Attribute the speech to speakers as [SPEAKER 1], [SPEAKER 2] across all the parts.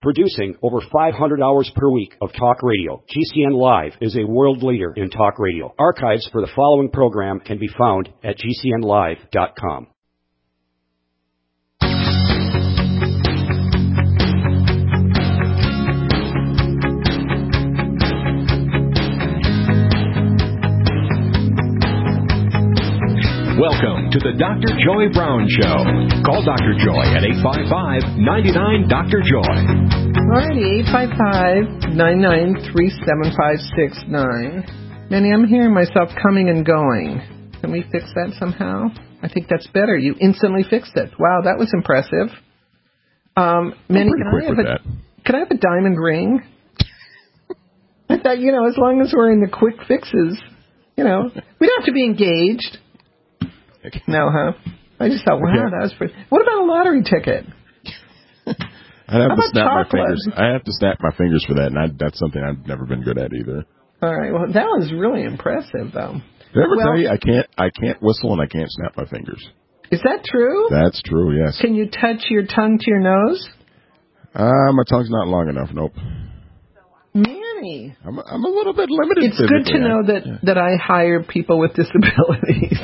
[SPEAKER 1] Producing over 500 hours per week of talk radio, GCN Live is a world leader in talk radio. Archives for the following program can be found at GCNlive.com.
[SPEAKER 2] Welcome to the Dr. Joy Brown Show. Call Dr. Joy at 855-99-DR-JOY.
[SPEAKER 3] Alrighty, 855-993-7569. Manny, I'm hearing myself coming and going. Can we fix that somehow? I think that's better. You instantly fixed it. Wow, that was impressive. Manny, can I have a diamond ring? I thought, as long as we're in the quick fixes, we don't have to be engaged. No, huh? I just thought, wow, that was pretty. What about a lottery ticket?
[SPEAKER 4] I'd have to snap my fingers. I have to snap my fingers for that, and that's something I've never been good at either.
[SPEAKER 3] All right. Well, that was really impressive, though.
[SPEAKER 4] Did I ever tell you I can't whistle and I can't snap my fingers?
[SPEAKER 3] Is that true?
[SPEAKER 4] That's true. Yes.
[SPEAKER 3] Can you touch your tongue to your nose?
[SPEAKER 4] My tongue's not long enough. Nope.
[SPEAKER 3] Manny,
[SPEAKER 4] I'm a little bit limited.
[SPEAKER 3] It's good to know that I hire people with disabilities.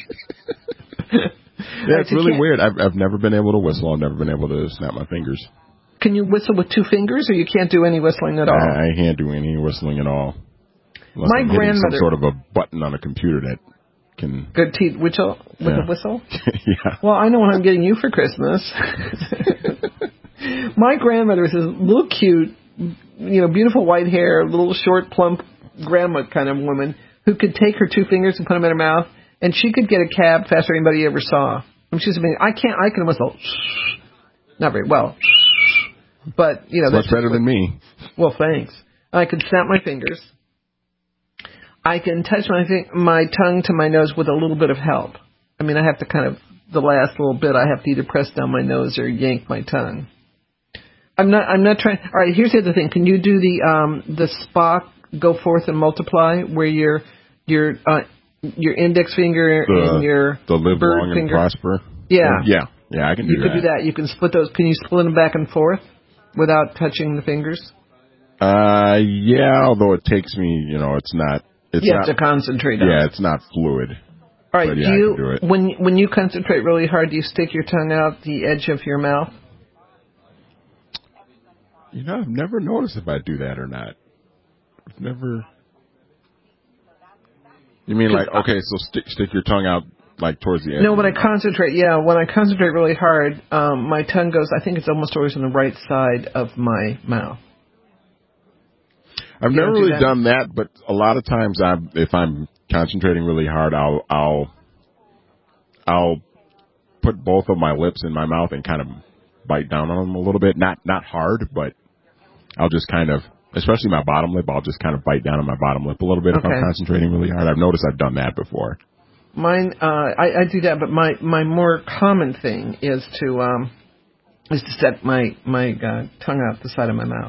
[SPEAKER 4] Yeah, it's really weird. I've never been able to whistle. I've never been able to snap my fingers.
[SPEAKER 3] Can you whistle with two fingers, or you can't do any whistling at all?
[SPEAKER 4] I can't do any whistling at all. Unless
[SPEAKER 3] My grandmother,
[SPEAKER 4] some sort of a button on a computer that can.
[SPEAKER 3] Good teeth whistle with a whistle.
[SPEAKER 4] Yeah.
[SPEAKER 3] Well, I know what I'm getting you for Christmas. My grandmother was this little cute, beautiful white hair, little short, plump grandma kind of woman who could take her two fingers and put them in her mouth, and she could get a cab faster than anybody ever saw. And she's amazing. I can whistle. Not very well. But,
[SPEAKER 4] that's much better than me.
[SPEAKER 3] Well, thanks. I can snap my fingers. I can touch my tongue to my nose with a little bit of help. I mean, I have to the last little bit, I have to either press down my nose or yank my tongue. I'm not trying. All right, here's the other thing. Can you do the Spock go forth and multiply, where your index finger and your
[SPEAKER 4] the live
[SPEAKER 3] bird
[SPEAKER 4] long
[SPEAKER 3] finger.
[SPEAKER 4] and prosper?
[SPEAKER 3] Yeah.
[SPEAKER 4] Yeah, I can do that.
[SPEAKER 3] You could do that. You can split those. Can you split them back and forth without touching the fingers?
[SPEAKER 4] Yeah, although it takes me, it's not.
[SPEAKER 3] You have to concentrate on it.
[SPEAKER 4] Yeah, it's not fluid.
[SPEAKER 3] All right,
[SPEAKER 4] but I can do it.
[SPEAKER 3] When you concentrate really hard, do you stick your tongue out the edge of your mouth?
[SPEAKER 4] I've never noticed if I do that or not. I've never. You mean so stick your tongue out towards the edge?
[SPEAKER 3] No, when I concentrate really hard, my tongue goes, I think it's almost always on the right side of my mouth.
[SPEAKER 4] I've never really done that, but a lot of times if I'm concentrating really hard, I'll put both of my lips in my mouth and kind of bite down on them a little bit. Not hard, but I'll just especially my bottom lip, I'll just kind of bite down on my bottom lip a little bit if I'm concentrating really hard. I've noticed I've done that before.
[SPEAKER 3] Mine, I do that, but my more common thing is to set my tongue out the side of my mouth.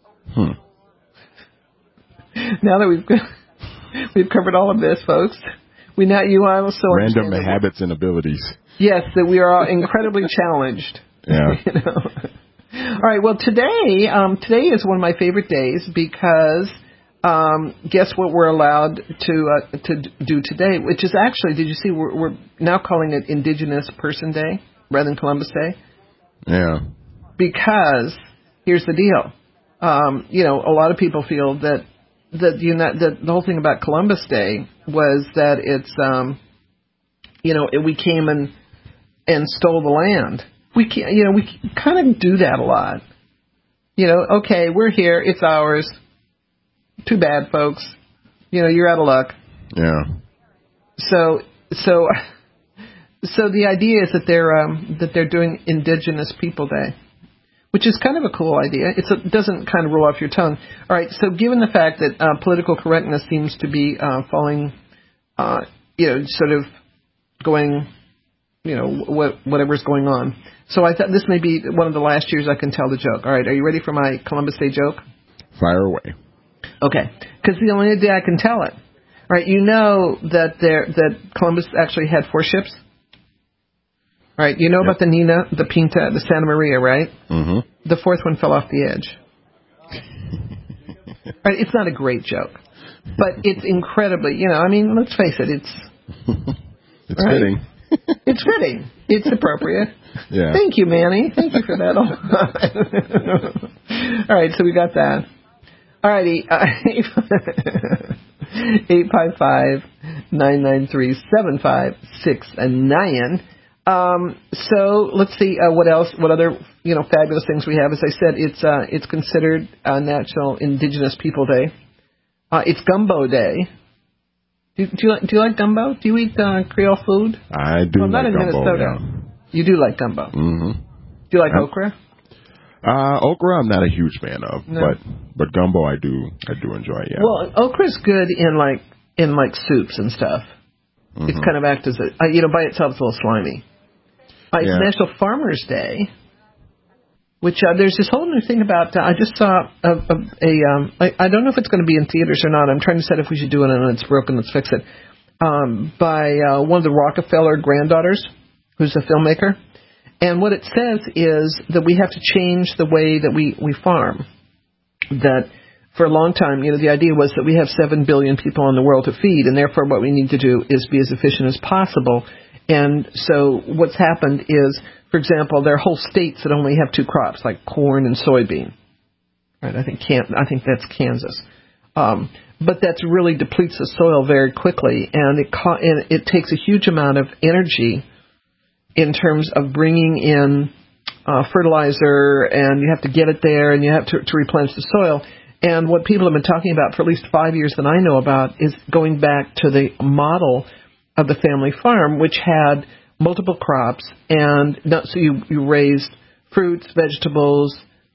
[SPEAKER 3] Now that we've covered all of this, folks, you also
[SPEAKER 4] random habits and abilities.
[SPEAKER 3] Yes, that we are all incredibly challenged.
[SPEAKER 4] Yeah.
[SPEAKER 3] All right. Well, today is one of my favorite days because guess what we're allowed to do today, which is actually, did you see we're now calling it Indigenous Person Day rather than Columbus Day?
[SPEAKER 4] Yeah.
[SPEAKER 3] Because here's the deal. A lot of people feel that the whole thing about Columbus Day was that it's we came and stole the land. We kind of do that a lot. Okay, we're here, it's ours. Too bad, folks. You're out of luck.
[SPEAKER 4] Yeah.
[SPEAKER 3] So the idea is that they're doing Indigenous People Day, which is kind of a cool idea. It doesn't kind of roll off your tongue. All right, so given the fact that political correctness seems to be falling, sort of going, whatever's going on. So I thought this may be one of the last years I can tell the joke. All right, are you ready for my Columbus Day joke?
[SPEAKER 4] Fire away. Okay,
[SPEAKER 3] because the only day I can tell it. All right, you know that Columbus actually had 4 ships? Right, you know about the Nina, the Pinta, the Santa Maria, right?
[SPEAKER 4] Mm-hmm.
[SPEAKER 3] The fourth one fell off the edge. Right, it's not a great joke, but it's incredibly, let's face it, it's right?
[SPEAKER 4] Fitting.
[SPEAKER 3] It's fitting. It's appropriate.
[SPEAKER 4] Yeah.
[SPEAKER 3] Thank you, Manny. Thank you for that. All right, so we got that. All righty. 855-993-7569. So let's see what else. What other fabulous things we have? As I said, it's considered National Indigenous People Day. It's Gumbo Day. Do you like gumbo? Do you eat Creole food?
[SPEAKER 4] I do.
[SPEAKER 3] Well, not
[SPEAKER 4] like
[SPEAKER 3] in
[SPEAKER 4] gumbo,
[SPEAKER 3] Minnesota.
[SPEAKER 4] Yeah.
[SPEAKER 3] You do like gumbo.
[SPEAKER 4] Mm-hmm.
[SPEAKER 3] Do you like okra?
[SPEAKER 4] Okra, I'm not a huge fan of,
[SPEAKER 3] No.
[SPEAKER 4] but gumbo, I do enjoy. Yeah.
[SPEAKER 3] Well, okra's good in like soups and stuff. Mm-hmm. It's kind of act as a by itself it's a little slimy. It's National Farmers Day, which there's this whole new thing about. I just saw I don't know if it's going to be in theaters or not. I'm trying to decide if we should do it, and it's broken. Let's fix it. By one of the Rockefeller granddaughters, who's a filmmaker. And what it says is that we have to change the way that we farm. That for a long time, the idea was that we have 7 billion people in the world to feed, and therefore what we need to do is be as efficient as possible. And so what's happened is, for example, there are whole states that only have 2 crops, like corn and soybean. Right? I think that's Kansas. But that really depletes the soil very quickly, and it takes a huge amount of energy in terms of bringing in fertilizer, and you have to get it there, and you have to replenish the soil. And what people have been talking about for at least 5 years that I know about is going back to the model of the family farm, which had multiple crops, and so you raised fruits, vegetables,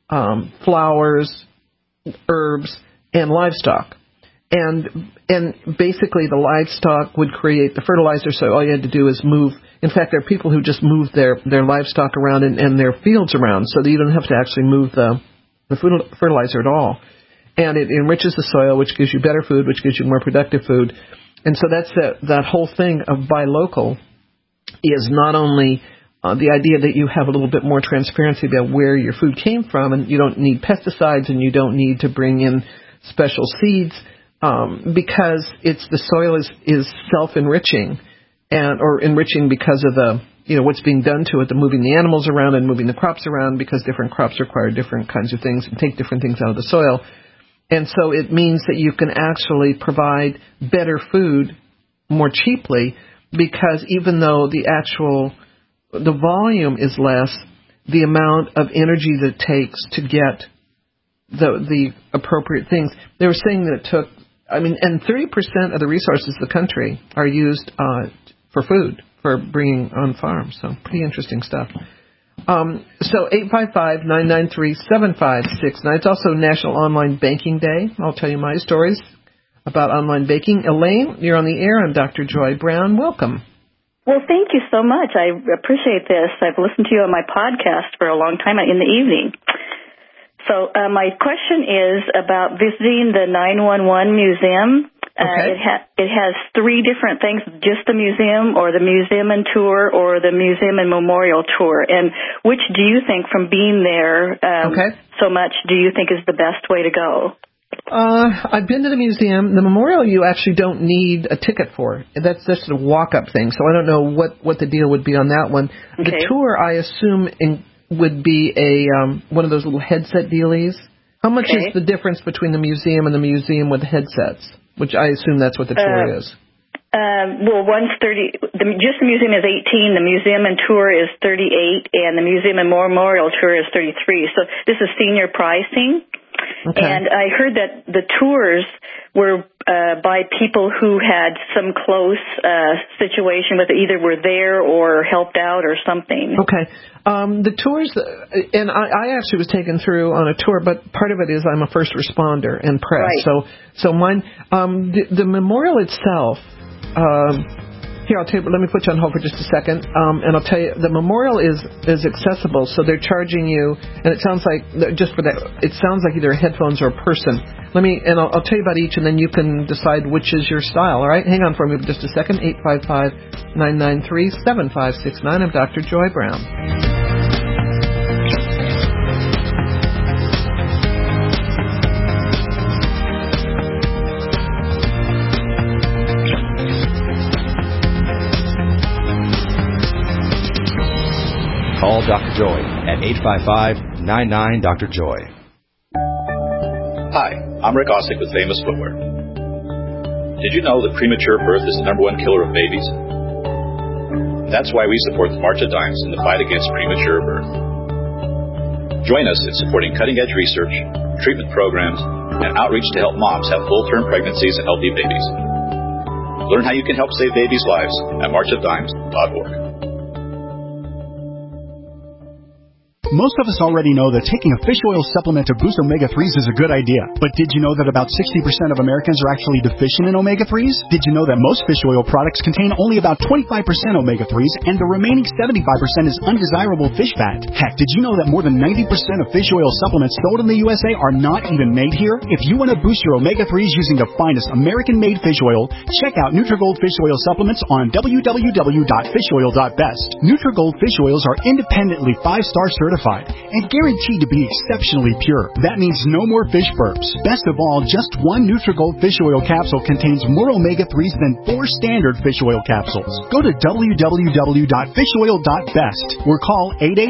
[SPEAKER 3] flowers, herbs, and livestock. And basically the livestock would create the fertilizer, so all you had to do is move. In fact, there are people who just move their livestock around and their fields around, so that you don't have to actually move the fertilizer at all. And it enriches the soil, which gives you better food, which gives you more productive food. And so that's that whole thing of buy local is not only the idea that you have a little bit more transparency about where your food came from, and you don't need pesticides, and you don't need to bring in special seeds, because the soil is self-enriching, or enriching because of the what's being done to it, the moving the animals around and moving the crops around, because different crops require different kinds of things and take different things out of the soil. And so it means that you can actually provide better food more cheaply, because even though the volume is less, the amount of energy that it takes to get the appropriate things. They were saying that it took, and 30% of the resources of the country are used for food, for bringing on farms. So pretty interesting stuff. So 855-993-7569. It's also National Online Banking Day. I'll tell you my stories about online banking. Elaine, you're on the air. I'm Dr. Joy Brown. Welcome.
[SPEAKER 5] Well, thank you so much. I appreciate this. I've listened to you on my podcast for a long time in the evening. So my question is about visiting the 911 museum.
[SPEAKER 3] Okay.
[SPEAKER 5] It has 3 different things, just the museum or the museum and tour or the museum and memorial tour. And which do you think, from being there so much, do you think is the best way to go?
[SPEAKER 3] I've been to the museum. The memorial you actually don't need a ticket for. That's just a walk-up thing. So I don't know what the deal would be on that one. Okay. The tour, I assume, would be one of those little headset dealies. How much is the difference between the museum and the museum with headsets? Which I assume that's what the tour is.
[SPEAKER 5] Well, one's 30. Just the museum is 18. The museum and tour is 38, and the museum and memorial tour is 33. So this is senior pricing. Okay. And I heard that the tours were by people who had some close situation with either were there or helped out or something.
[SPEAKER 3] Okay. The tours, and I actually was taken through on a tour, but part of it is I'm a first responder and press. Right. So mine, the memorial itself, here, I'll tell you, let me put you on hold for just a second, and I'll tell you, the memorial is accessible, so they're charging you, and it sounds like, just for that, it sounds like either headphones or a person. I'll tell you about each, and then you can decide which is your style, all right? Hang on for me for just a second, 855-993-7569. I'm Dr. Joy Brown.
[SPEAKER 2] call Dr. Joy at 855-99-DR-JOY.
[SPEAKER 6] Hi, I'm Rick Ossick with Famous Footwear. Did you know that premature birth is the #1 killer of babies? That's why we support the March of Dimes in the fight against premature birth. Join us in supporting cutting-edge research, treatment programs, and outreach to help moms have full-term pregnancies and healthy babies. Learn how you can help save babies' lives at marchofdimes.org.
[SPEAKER 7] Most of us already know that taking a fish oil supplement to boost omega-3s is a good idea. But did you know that about 60% of Americans are actually deficient in omega-3s? Did you know that most fish oil products contain only about 25% omega-3s and the remaining 75% is undesirable fish fat? Heck, did you know that more than 90% of fish oil supplements sold in the USA are not even made here? If you want to boost your omega-3s using the finest American-made fish oil, check out Nutrigold Fish Oil Supplements on www.fishoil.best. Nutrigold fish oils are independently 5-star certified and guaranteed to be exceptionally pure. That means no more fish burps. Best of all, just one Nutrigold fish oil capsule contains more omega-3s than 4 standard fish oil capsules. Go to www.fishoil.best or call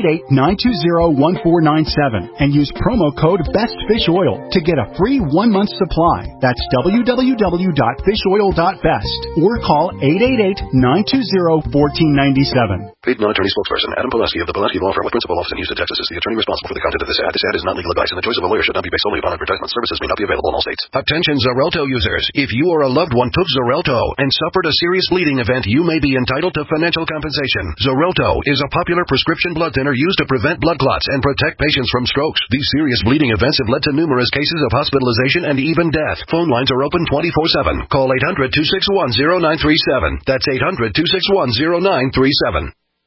[SPEAKER 7] 888-920-1497 and use promo code BESTFISHOIL to get a free 1-month supply. That's www.fishoil.best or call 888-920-1497.
[SPEAKER 8] Paid non-attorney spokesperson Adam Pulaski of the Pulaski Law Firm with principal office in Houston, Texas is the attorney responsible for the content of this ad. This ad is not legal advice, and the choice of a lawyer should not be based solely upon advertisement. Services may not be available in all states.
[SPEAKER 9] Attention Xarelto users. If you or a loved one took Xarelto and suffered a serious bleeding event, you may be entitled to financial compensation. Xarelto is a popular prescription blood thinner used to prevent blood clots and protect patients from strokes. These serious bleeding events have led to numerous cases of hospitalization and even death. Phone lines are open 24/7. Call 800-261-0937. That's 800-261-0937.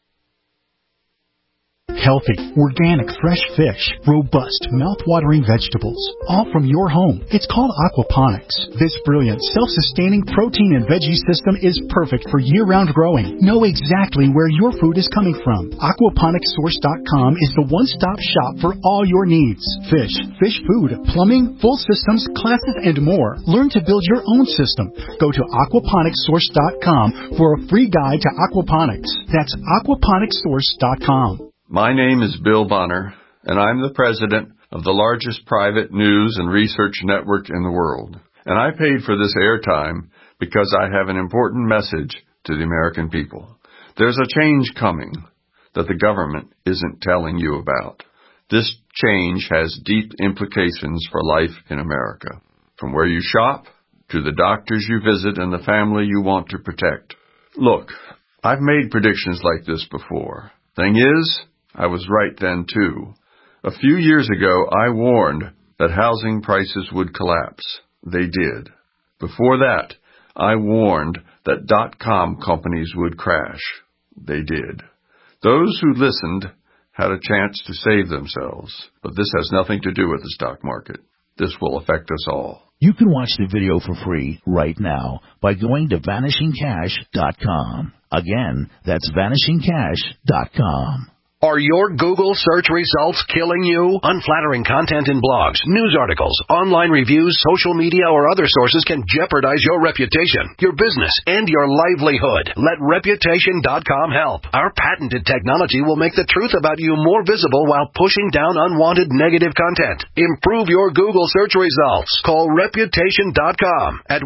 [SPEAKER 7] Healthy, organic, fresh fish, robust, mouth-watering vegetables, all from your home. It's called aquaponics. This brilliant, self-sustaining protein and veggie system is perfect for year-round growing. Know exactly where your food is coming from. Aquaponicssource.com is the one-stop shop for all your needs. Fish, fish food, plumbing, full systems, classes, and more. Learn to build your own system. Go to aquaponicssource.com for a free guide to aquaponics. That's aquaponicssource.com.
[SPEAKER 10] My name is Bill Bonner, and I'm the president of the largest private news and research network in the world. And I paid for this airtime because I have an important message to the American people. There's a change coming that the government isn't telling you about. This change has deep implications for life in America, from where you shop to the doctors you visit and the family you want to protect. Look, I've made predictions like this before. Thing is, I was right then, too. A few years ago, I warned that housing prices would collapse. They did. Before that, I warned that .com companies would crash. They did. Those who listened had a chance to save themselves. But this has nothing to do with the stock market. This will affect us all.
[SPEAKER 11] You can watch the video for free right now by going to vanishingcash.com. Again, that's vanishingcash.com.
[SPEAKER 9] Are your Google search results killing you? Unflattering content in blogs, news articles, online reviews, social media, or other sources can jeopardize your reputation, your business, and your livelihood. Let Reputation.com help. Our patented technology will make the truth about you more visible while pushing down unwanted negative content. Improve your Google search results. Call Reputation.com at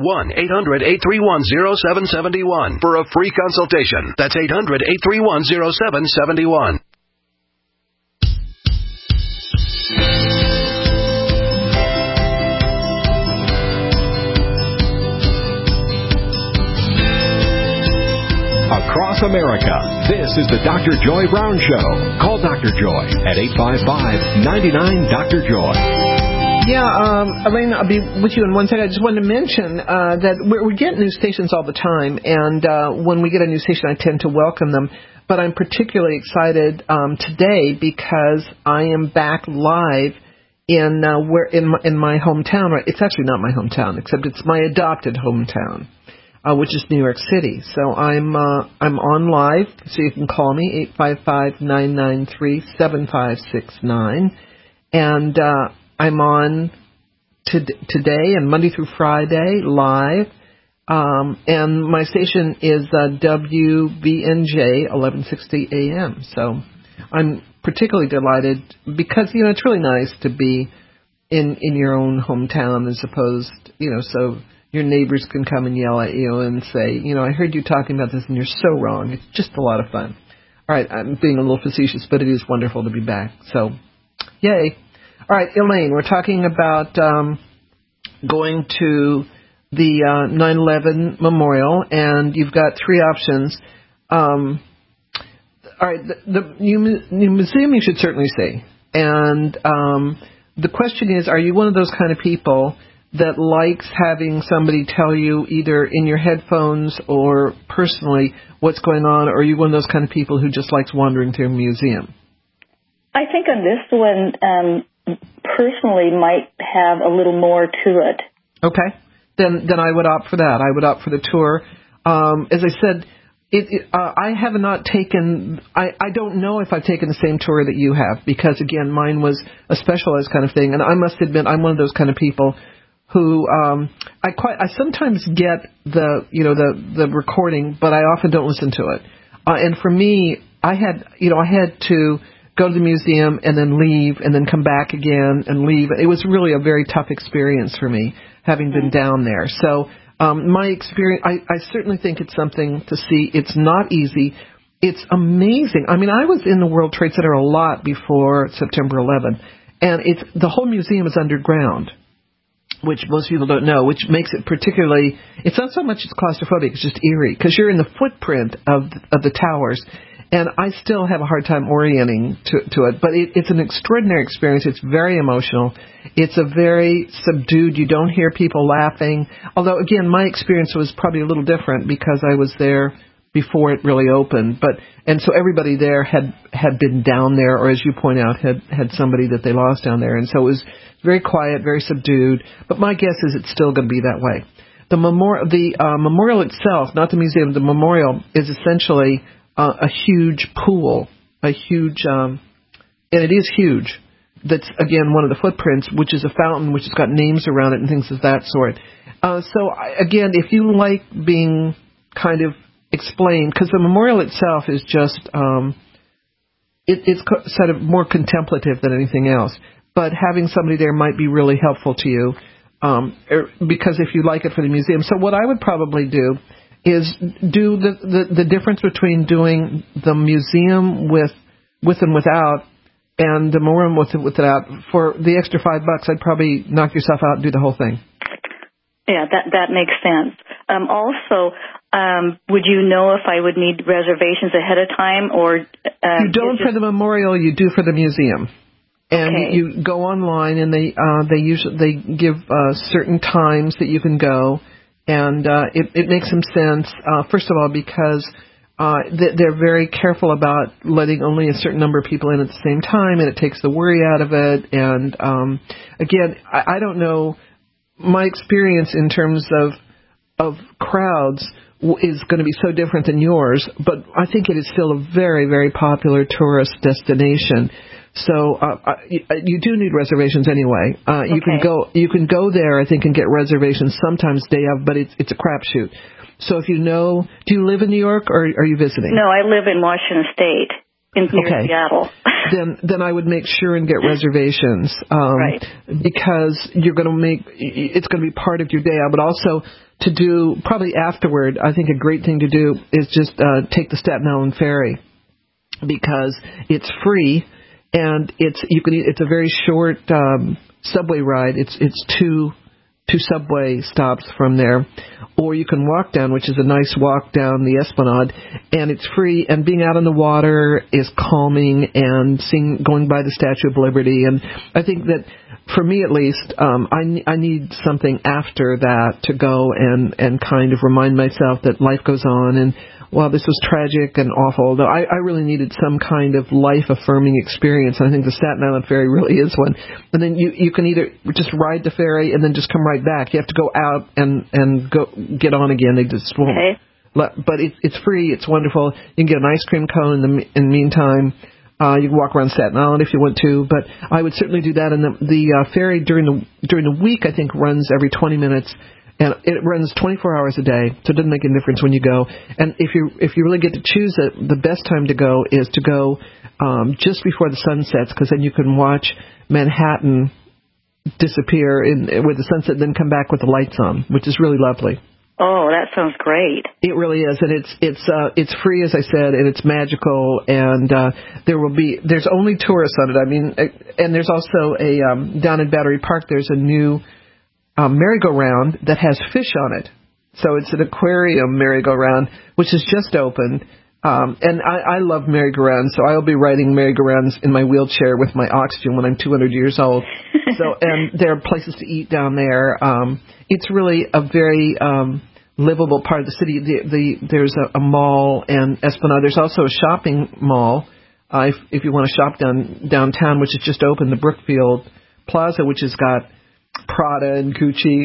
[SPEAKER 9] 1-800-831-0771 for a free consultation. That's 800-831-0771.
[SPEAKER 2] Across America, this is the Dr. Joy Brown Show. Call Dr. Joy at 855-99-DR-JOY.
[SPEAKER 3] Yeah, Elaine, I'll be with you in one second. I just wanted to mention that we get new stations all the time, and when we get a new station, I tend to welcome them. But I'm particularly excited today because I am back live in my hometown. Right? It's actually not my hometown, except it's my adopted hometown, which is New York City. So I'm on live, so you can call me 855-993-7569, and I'm on today and Monday through Friday live. And my station is WVNJ 1160 AM. So I'm particularly delighted because, it's really nice to be in your own hometown as opposed, so your neighbors can come and yell at you and say, I heard you talking about this and you're so wrong. It's just a lot of fun. All right, I'm being a little facetious, but it is wonderful to be back. So, yay. All right, Elaine, we're talking about going to the 9/11 Memorial, and you've got three options. All right, the new museum you should certainly see. And the question is, are you one of those kind of people that likes having somebody tell you either in your headphones or personally what's going on, or are you one of those kind of people who just likes wandering through a museum?
[SPEAKER 5] I think on this one, personally, might have a little more to it.
[SPEAKER 3] Okay. Then I would opt for that. I would opt for the tour. As I said, I have not taken, I don't know if I've taken the same tour that you have, because again, mine was a specialized kind of thing, and I must admit I'm one of those kind of people who I sometimes get the recording, but I often don't listen to it. And for me, I had to go to the museum and then leave and then come back again and leave. It was really a very tough experience for me, having been down there. So my experience, I certainly think it's something to see. It's not easy. It's amazing. I mean, I was in the World Trade Center a lot before September 11, and the whole museum is underground, which most people don't know, which makes it particularly, it's not so much it's claustrophobic, it's just eerie, because you're in the footprint of the towers, and I still have a hard time orienting to it, but it's an extraordinary experience. It's very emotional. It's a very subdued, you don't hear people laughing, although, again, my experience was probably a little different because I was there before it really opened, and so everybody there had been down there, or as you point out, had somebody that they lost down there, and so it was very quiet, very subdued, but my guess is it's still going to be that way. The memorial itself, not the museum, the memorial is essentially a huge pool, and it is huge. That's, again, one of the footprints, which is a fountain, which has got names around it and things of that sort. Again, if you like being kind of explained, because the memorial itself is just, it's sort of more contemplative than anything else. But having somebody there might be really helpful to you, because if you like it for the museum. So what I would probably do is do the difference between doing the museum with and without, and the memorial with and without. For the extra $5, I'd probably knock yourself out and do the whole thing.
[SPEAKER 5] Yeah, that makes sense. Also, would you know if I would need reservations ahead of time, or
[SPEAKER 3] you don't for the memorial? You do for the museum. And
[SPEAKER 5] okay.
[SPEAKER 3] You go online, and they give certain times that you can go, and it makes some sense. First of all, because they're very careful about letting only a certain number of people in at the same time, and it takes the worry out of it. And again, I don't know. My experience in terms of crowds is going to be so different than yours, but I think it is still a very, very popular tourist destination. So you do need reservations anyway.
[SPEAKER 5] Okay.
[SPEAKER 3] You can go there, I think, and get reservations sometimes day of, but it's a crapshoot. So if you know, do you live in New York or are you visiting?
[SPEAKER 5] No, I live in Washington State, near Seattle.
[SPEAKER 3] Then I would make sure and get reservations,
[SPEAKER 5] right?
[SPEAKER 3] Because it's going to be part of your day. I would also to do probably afterward. I think a great thing to do is just take the Staten Island ferry, because it's free. And it's a very short subway ride. It's two subway stops from there, or you can walk down, which is a nice walk down the Esplanade, and it's free. And being out on the water is calming, and going by the Statue of Liberty. And I think that for me at least, I need something after that to go and kind of remind myself that life goes on, and while this was tragic and awful, though I really needed some kind of life-affirming experience, and I think the Staten Island ferry really is one. And then you can either just ride the ferry and then just come right back. You have to go out and go get on again. They just won't. Okay. But it's free. It's wonderful. You can get an ice cream cone in the meantime. You can walk around Staten Island if you want to, but I would certainly do that. And the ferry during the week, I think, runs every 20 minutes. And it runs 24 hours a day, so it doesn't make any difference when you go. And if you really get to choose it, the best time to go is to go just before the sun sets, because then you can watch Manhattan disappear with the sunset, then come back with the lights on, which is really lovely.
[SPEAKER 5] Oh, that sounds great.
[SPEAKER 3] It really is, and it's free, as I said, and it's magical, and there's only tourists on it. I mean, and there's also down in Battery Park, there's a new merry-go-round that has fish on it. So it's an aquarium merry-go-round, which has just opened. And I love merry-go-rounds, so I'll be riding merry-go-rounds in my wheelchair with my oxygen when I'm 200 years old. And there are places to eat down there. It's really a very livable part of the city. There's a mall in Esplanade. There's also a shopping mall if you want to shop downtown, which has just opened, the Brookfield Plaza, which has got Prada and Gucci,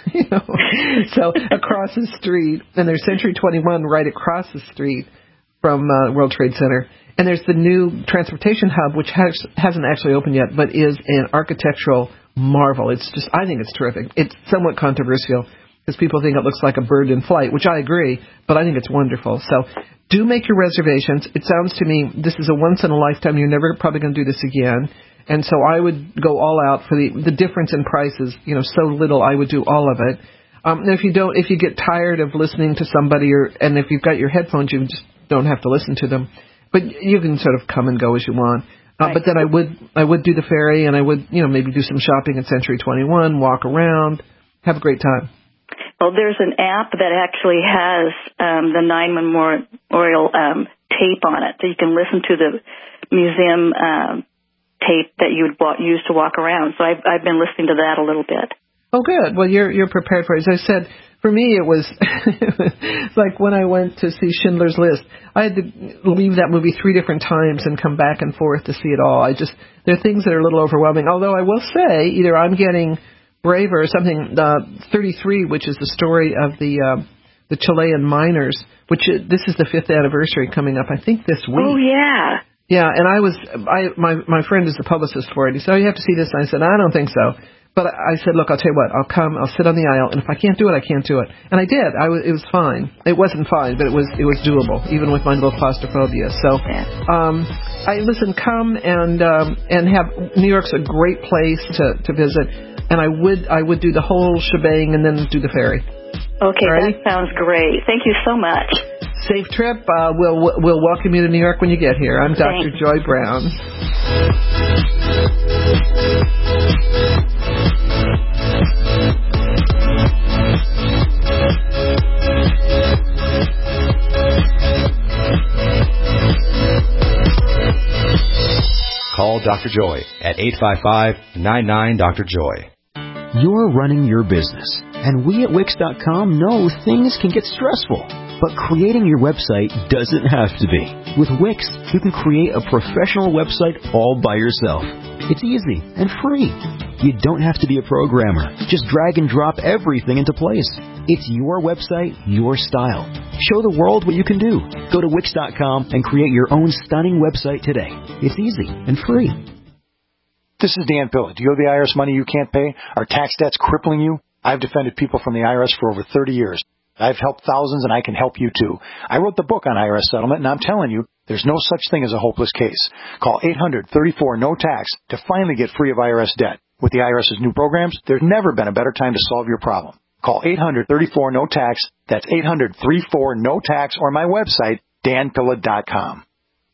[SPEAKER 3] so across the street. And there's Century 21 right across the street from World Trade Center. And there's the new transportation hub, which hasn't actually opened yet, but is an architectural marvel. I think it's terrific. It's somewhat controversial because people think it looks like a bird in flight, which I agree, but I think it's wonderful. So do make your reservations. It sounds to me this is a once-in-a-lifetime. You're never probably going to do this again. And so I would go all out for the difference in prices. So little, I would do all of it. If you get tired of listening to somebody, and if you've got your headphones, you just don't have to listen to them. But you can sort of come and go as you want. Right. But then I would do the ferry, and I would maybe do some shopping at Century 21, walk around, have a great time.
[SPEAKER 5] Well, there's an app that actually has the 9 Memorial tape on it, so you can listen to the museum tape that you would use to walk around. So I've been listening to that a little bit.
[SPEAKER 3] Oh, good. Well, you're prepared for it. As I said, for me, it was like when I went to see Schindler's List. I had to leave that movie 3 different times and come back and forth to see it all. There are things that are a little overwhelming. Although I will say, either I'm getting braver or something. 33, which is the story of the Chilean miners, this is the 5th anniversary coming up, I think, this week.
[SPEAKER 5] Oh, yeah.
[SPEAKER 3] Yeah, and my friend is the publicist for it. He said, "Oh, you have to see this." And I said, "I don't think so." But I said, "Look, I'll tell you what. I'll come. I'll sit on the aisle, and if I can't do it, I can't do it." And I did. It was fine. It wasn't fine, but it was doable, even with my little claustrophobia. So, come and have New York's a great place to visit, and I would do the whole shebang and then do the ferry.
[SPEAKER 5] Okay, that sounds great. Thank you so much.
[SPEAKER 3] Safe trip. We'll welcome you to New York when you get here. I'm Dr. Joy Brown.
[SPEAKER 1] Call Dr. Joy at 855-99-DR-JOY.
[SPEAKER 12] You're running your business, and we at Wix.com know things can get stressful. But creating your website doesn't have to be. With Wix, you can create a professional website all by yourself. It's easy and free. You don't have to be a programmer. Just drag and drop everything into place. It's your website, your style. Show the world what you can do. Go to Wix.com and create your own stunning website today. It's easy and free.
[SPEAKER 13] This is Dan Pilla. Do you owe the IRS money you can't pay? Are tax debts crippling you? I've defended people from the IRS for over 30 years. I've helped thousands, and I can help you, too. I wrote the book on IRS settlement, and I'm telling you, there's no such thing as a hopeless case. Call 800-34-NO-TAX to finally get free of IRS debt. With the IRS's new programs, there's never been a better time to solve your problem. Call 800-34-NO-TAX. That's 800-34-NO-TAX, or my website, danpilla.com.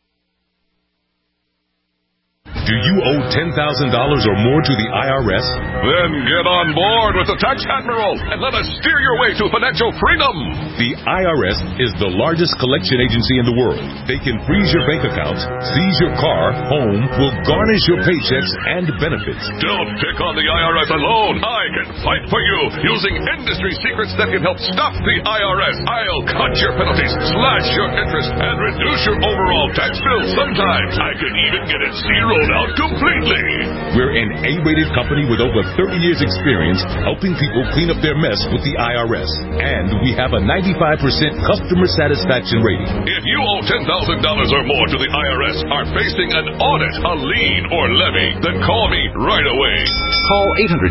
[SPEAKER 14] Do you owe $10,000 or more to the IRS? Then get on board with the Tax Admiral and let us steer your way to financial freedom. The IRS is the largest collection agency in the world. They can freeze your bank accounts, seize your car, home, will garnish your paychecks and benefits. Don't pick on the IRS alone. I can fight for you using industry secrets that can help stop the IRS. I'll cut your penalties, slash your interest, and reduce your overall tax bill. Sometimes I can even get it zeroed out out completely. We're an A-rated company with over 30 years experience helping people clean up their mess with the IRS. And we have a 95% customer satisfaction rating. If you owe $10,000 or more to the IRS, are facing an audit, a lien, or levy, then call me right away.
[SPEAKER 15] Call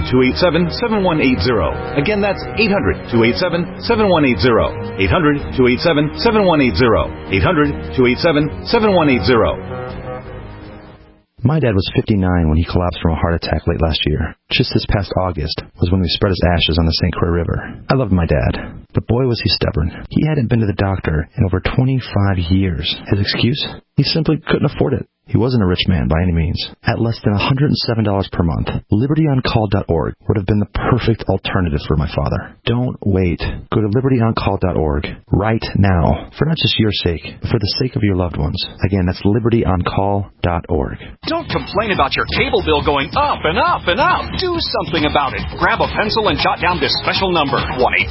[SPEAKER 15] 800-287-7180. Again, that's 800-287-7180. 800-287-7180. 800-287-7180.
[SPEAKER 16] My dad was 59 when he collapsed from a heart attack late last year. Just this past August was when we spread his ashes on the St. Croix River. I loved my dad, but boy was he stubborn. He hadn't been to the doctor in over 25 years. His excuse? He simply couldn't afford it. He wasn't a rich man by any means. At less than $107 per month, LibertyOnCall.org would have been the perfect alternative for my father. Don't wait. Go to LibertyOnCall.org right now, for not just your sake, but for the sake of your loved ones. Again, that's LibertyOnCall.org.
[SPEAKER 17] Don't complain about your cable bill going up and up and up. Do something about it. Grab a pencil and jot down this special number,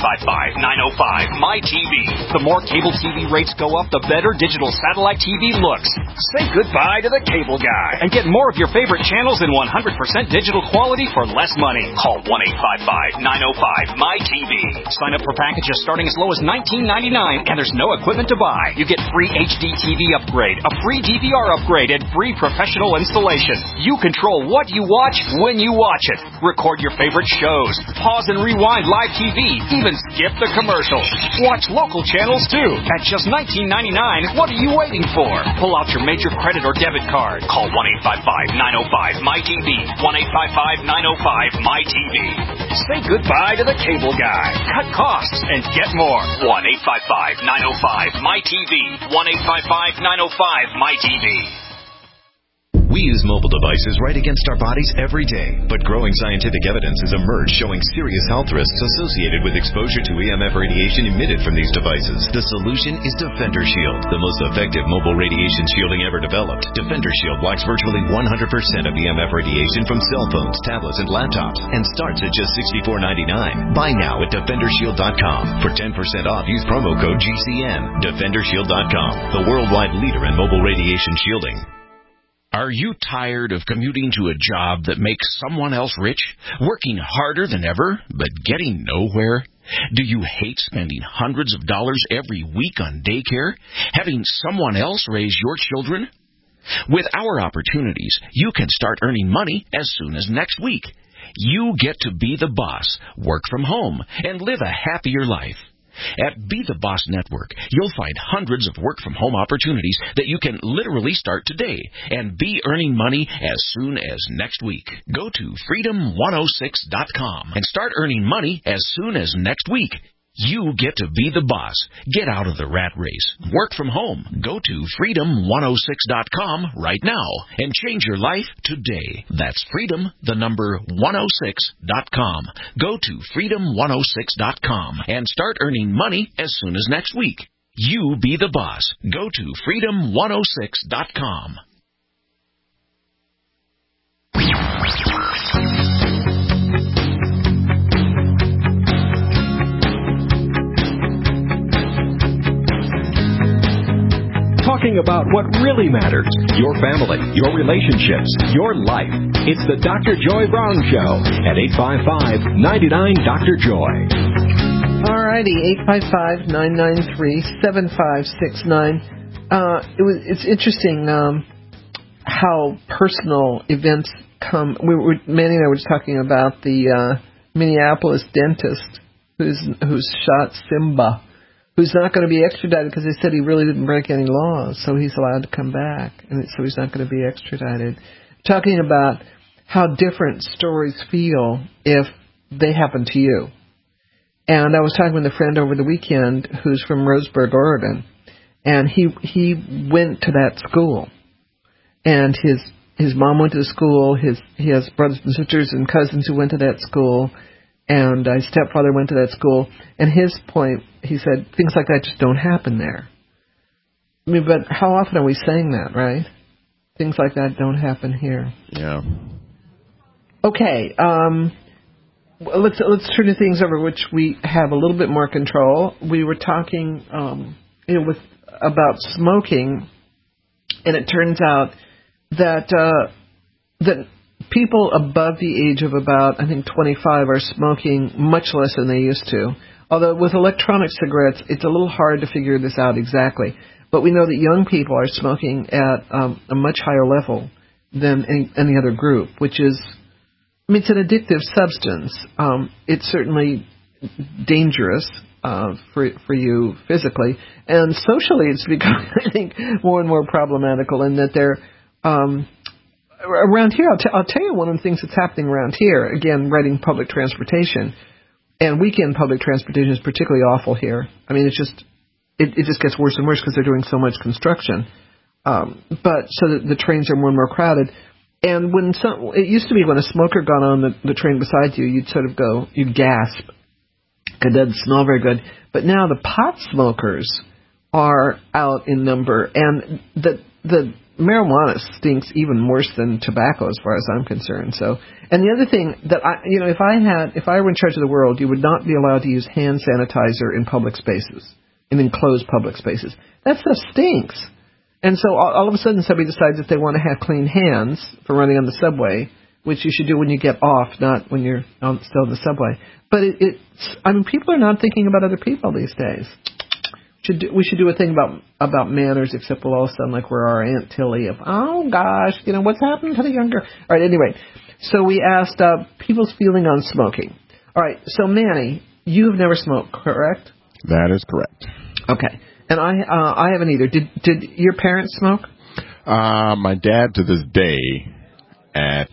[SPEAKER 17] 1-855-905-MY-TV. The more cable TV rates go up, the better digital satellite TV looks. Say goodbye to the cable guy and get more of your favorite channels in 100% digital quality for less money. Call 1-855-905-MY-TV. Sign up for packages starting as low as $19.99, and there's no equipment to buy. You get free HD TV upgrade, a free DVR upgrade, and free professional installation. You control what you watch when you watch it. Record your favorite shows, pause and rewind live TV, even skip the commercials. Watch local channels too. At just $19.99, what are you waiting for? Pull out your major credit or debit card. Call 1-855-905-MY-TV. 1-855-905-MY-TV. Say goodbye to the cable guy. Cut costs and get more. 1-855-905-MY-TV. 1-855-905-MY-TV.
[SPEAKER 18] We use mobile devices right against our bodies every day, but growing scientific evidence has emerged showing serious health risks associated with exposure to EMF radiation emitted from these devices. The solution is Defender Shield, the most effective mobile radiation shielding ever developed. Defender Shield blocks virtually 100% of EMF radiation from cell phones, tablets, and laptops, and starts at just $64.99. Buy now at DefenderShield.com. For 10% off, use promo code GCN. DefenderShield.com, the worldwide leader in mobile radiation shielding.
[SPEAKER 19] Are you tired of commuting to a job that makes someone else rich, working harder than ever, but getting nowhere? Do you hate spending hundreds of dollars every week on daycare, having someone else raise your children? With our opportunities, you can start earning money as soon as next week. You get to be the boss, work from home, and live a happier life. At Be the Boss Network, you'll find hundreds of work-from-home opportunities that you can literally start today and be earning money as soon as next week. Go to Freedom106.com and start earning money as soon as next week. You get to be the boss. Get out of the rat race. Work from home. Go to Freedom106.com right now and change your life today. That's Freedom106.com. Go to Freedom106.com and start earning money as soon as next week. You be the boss. Go to Freedom106.com.
[SPEAKER 2] Talking about what really matters, your family, your relationships, your life. It's the Dr. Joy Brown Show at 855-99-DR-JOY.
[SPEAKER 3] All righty, 855-993-7569. It's interesting how personal events come. Manny and I were just talking about the Minneapolis dentist who's shot Simba, who's not going to be extradited because they said he really didn't break any laws, so he's allowed to come back, and so he's not going to be extradited. Talking about how different stories feel if they happen to you. And I was talking with a friend over the weekend who's from Roseburg, Oregon, and he went to that school, and his mom went to the school. He has brothers and sisters and cousins who went to that school. And his stepfather went to that school. And his point, he said, things like that just don't happen there. I mean, but how often are we saying that, right? Things like that don't happen here.
[SPEAKER 4] Yeah.
[SPEAKER 3] Okay. Let's turn to things over which we have a little bit more control. We were talking, about smoking, and it turns out that that people above the age of about, I think, 25 are smoking much less than they used to. Although with electronic cigarettes, it's a little hard to figure this out exactly. But we know that young people are smoking at a much higher level than any other group, which is, I mean, it's an addictive substance. It's certainly dangerous for you physically. And socially, it's becoming, I think, more and more problematical in that they're around here. I'll tell you one of the things that's happening around here, again, riding public transportation. And weekend public transportation is particularly awful here. I mean, it just gets worse and worse because they're doing so much construction. But so the trains are more and more crowded. And it used to be when a smoker got on the train beside you, you'd sort of go, you'd gasp. It doesn't smell very good. But now the pot smokers are out in number, and the marijuana stinks even worse than tobacco as far as I'm concerned. So, and the other thing that if I were in charge of the world, you would not be allowed to use hand sanitizer in public spaces, in enclosed public spaces. That stuff stinks. And so all of a sudden somebody decides that they want to have clean hands for running on the subway, which you should do when you get off, not when you're still in the subway. But people are not thinking about other people these days. We should do a thing about manners, except we'll all of a sudden like we're our Aunt Tilly of, oh gosh, what's happening to the younger. All right, anyway, so we asked people's feeling on smoking. All right, so Manny, you've never smoked, correct?
[SPEAKER 4] That is correct.
[SPEAKER 3] Okay, and I haven't either. Did your parents smoke?
[SPEAKER 4] My dad, to this day, at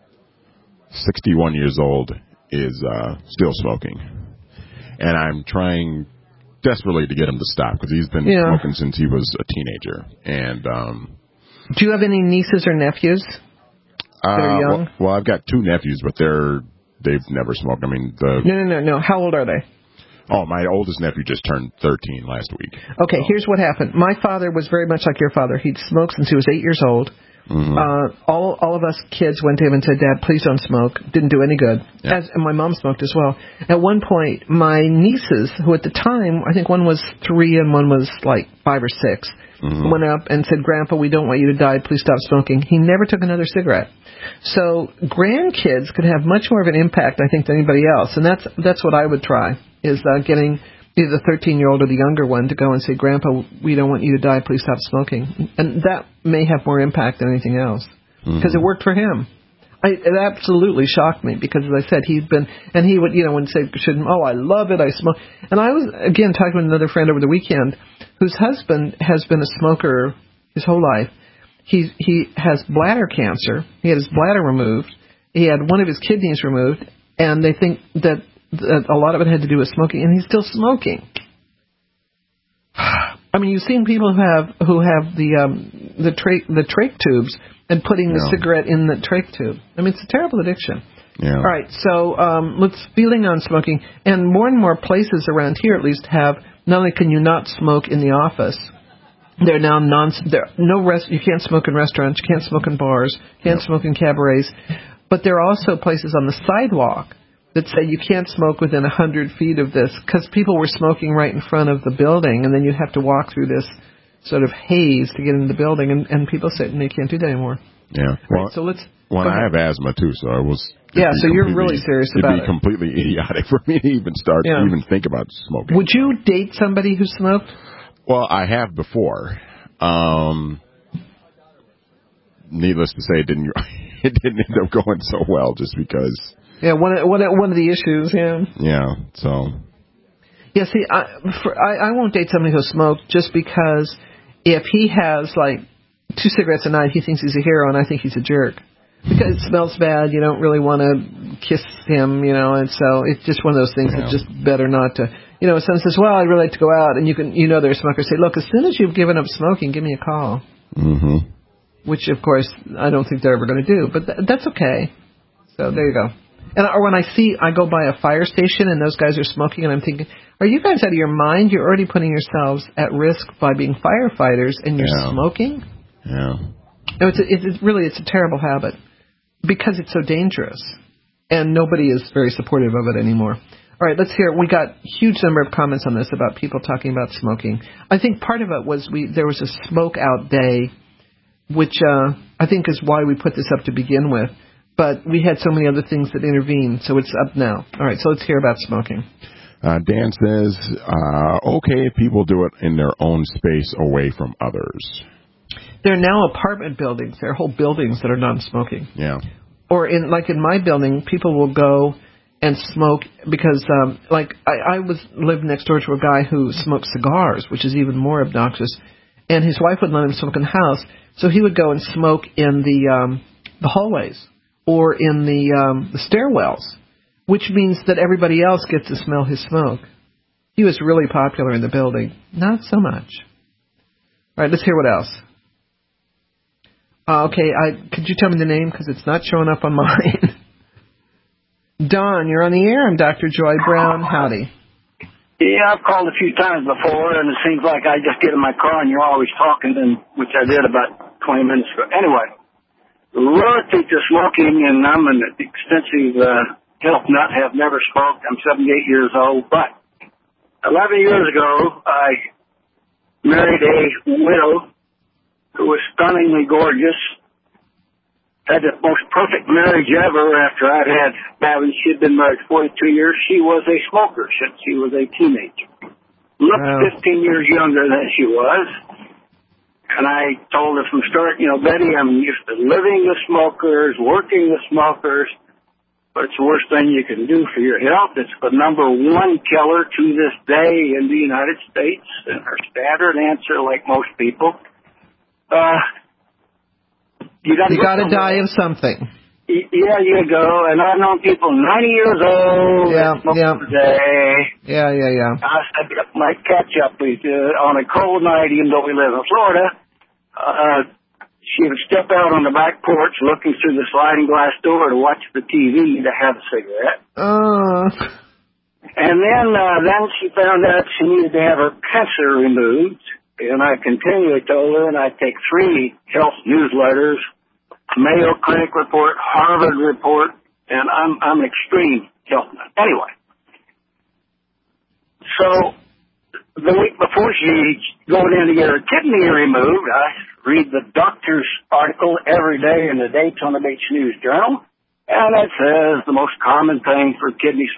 [SPEAKER 4] 61 years old, is still smoking, and I'm trying desperately to get him to stop because he's been smoking since he was a teenager. And
[SPEAKER 3] do you have any nieces or nephews that are young?
[SPEAKER 4] Well, I've got two nephews, but they've never smoked. I mean,
[SPEAKER 3] No. How old are they?
[SPEAKER 4] Oh, my oldest nephew just turned 13 last week.
[SPEAKER 3] Okay, Here's what happened. My father was very much like your father. He'd smoked since he was 8 years old. Mm-hmm. All of us kids went to him and said, Dad, please don't smoke. Didn't do any good. Yeah. And my mom smoked as well. At one point, my nieces, who at the time, I think one was 3 and one was like 5 or 6, went up and said, Grandpa, we don't want you to die. Please stop smoking. He never took another cigarette. So grandkids could have much more of an impact, I think, than anybody else. And that's what I would try, is getting either the 13-year-old or the younger one to go and say, Grandpa, we don't want you to die. Please stop smoking. And that may have more impact than anything else because it worked for him. It absolutely shocked me because, as I said, he would, when say, I love it, I smoke. And I was, again, talking with another friend over the weekend whose husband has been a smoker his whole life. He has bladder cancer. He had his bladder removed. He had one of his kidneys removed, and they think that a lot of it had to do with smoking, and he's still smoking. I mean, you've seen people who have the trach tubes and putting the cigarette in the trach tube. I mean, it's a terrible addiction. Yeah. All right, so let's feeling on smoking, and more places around here at least have not only can you not smoke in the office. They're now you can't smoke in restaurants, you can't smoke in bars, you can't smoke in cabarets, but there are also places on the sidewalk that say you can't smoke within 100 feet of this because people were smoking right in front of the building, and then you'd have to walk through this sort of haze to get into the building, and people said they can't do that anymore.
[SPEAKER 4] Yeah. Well,
[SPEAKER 3] right, so let's.
[SPEAKER 4] I have asthma too, so I was.
[SPEAKER 3] Yeah, so you're really serious about it.
[SPEAKER 4] It'd be completely idiotic for me to even start to even think about smoking.
[SPEAKER 3] Would you date somebody who smoked?
[SPEAKER 4] Well, I have before. Needless to say, it didn't end up going so well, just because.
[SPEAKER 3] Yeah, one of the issues. Yeah.
[SPEAKER 4] Yeah. So.
[SPEAKER 3] Yeah. See, I won't date somebody who smoked just because if he has like 2 cigarettes a night, he thinks he's a hero, and I think he's a jerk. Because it smells bad, you don't really want to kiss him, and so it's just one of those things that's just better not to. If someone says, well, I'd really like to go out, and they're a smoker, say, look, as soon as you've given up smoking, give me a call. Mm-hmm. Which, of course, I don't think they're ever going to do, but that's okay. So there you go. Or when I go by a fire station, and those guys are smoking, and I'm thinking, are you guys out of your mind? You're already putting yourselves at risk by being firefighters, and you're smoking?
[SPEAKER 4] Yeah.
[SPEAKER 3] No, it's a terrible habit. Because it's so dangerous, and nobody is very supportive of it anymore. All right, let's hear. We got a huge number of comments on this about people talking about smoking. I think part of it was there was a smoke out day which I think is why we put this up to begin with. But we had so many other things that intervened, so it's up now. All right, so let's hear about smoking.
[SPEAKER 4] Dan says, okay if people do it in their own space away from others.
[SPEAKER 3] There are now apartment buildings. There are whole buildings that are non-smoking.
[SPEAKER 4] Yeah.
[SPEAKER 3] Or in my building, people will go and smoke because, I lived next door to a guy who smoked cigars, which is even more obnoxious. And his wife wouldn't let him smoke in the house, so he would go and smoke in the hallways or in the stairwells, which means that everybody else gets to smell his smoke. He was really popular in the building. Not so much. All right, let's hear what else. Okay, could you tell me the name? Because it's not showing up on mine. Don, you're on the air. I'm Dr. Joy Brown. Howdy.
[SPEAKER 15] Yeah, I've called a few times before, and it seems like I just get in my car and you're always talking, which I did about 20 minutes ago. Anyway, relative to smoking, and I'm an extensive health nut, have never smoked. I'm 78 years old, but 11 years ago, I married a widow who was stunningly gorgeous. Had the most perfect marriage ever after I'd had married. She had been married 42 years. She was a smoker since she was a teenager. Looked 15 years younger than she was. And I told her from start, Betty, I'm used to living with smokers, working with smokers, but it's the worst thing you can do for your health. It's the number one killer to this day in the United States. And her standard answer, like most people, you got to
[SPEAKER 3] die of something.
[SPEAKER 15] Yeah, you go. And I've known people 90 years old per day.
[SPEAKER 3] Yeah.
[SPEAKER 15] I said, might catch up with you on a cold night, even though we live in Florida. She would step out on the back porch looking through the sliding glass door to watch the TV to have a cigarette. And then she found out she needed to have her cancer removed. And I continually told her, and I take 3 health newsletters, Mayo Clinic report, Harvard report, and I'm an extreme health nut. Anyway, so the week before she's going in to get her kidney removed, I read the doctor's article every day in the Daytona Beach News Journal, and it says the most common thing for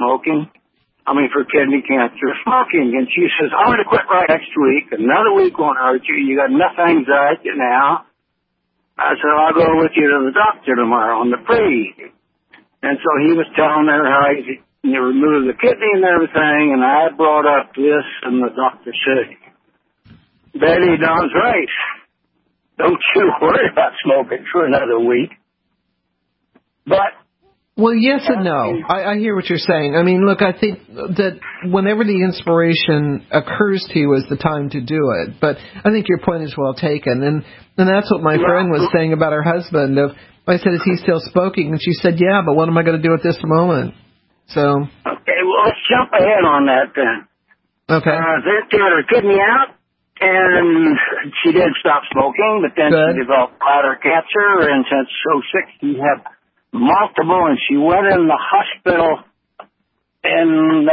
[SPEAKER 15] kidney cancer, smoking. And she says, I'm going to quit right next week. Another week won't hurt you. You got enough anxiety now. I said, I'll go with you to the doctor tomorrow on the pre. And so he was telling her how he removed the kidney and everything, and I brought up this, and the doctor said, Betty, Don's right. Don't you worry about smoking for another week. But
[SPEAKER 3] well, yes and no. I hear what you're saying. I mean, look, I think that whenever the inspiration occurs to you is the time to do it. But I think your point is well taken. And that's what my friend was saying about her husband. I said, is he still smoking? And she said, yeah, but what am I going to do at this moment? So.
[SPEAKER 15] Okay, well, let's jump ahead on that then.
[SPEAKER 3] Okay.
[SPEAKER 15] They got her kidney out, and she did stop smoking, but then she developed bladder cancer, and since 2006 she had multiple, and she went in the hospital in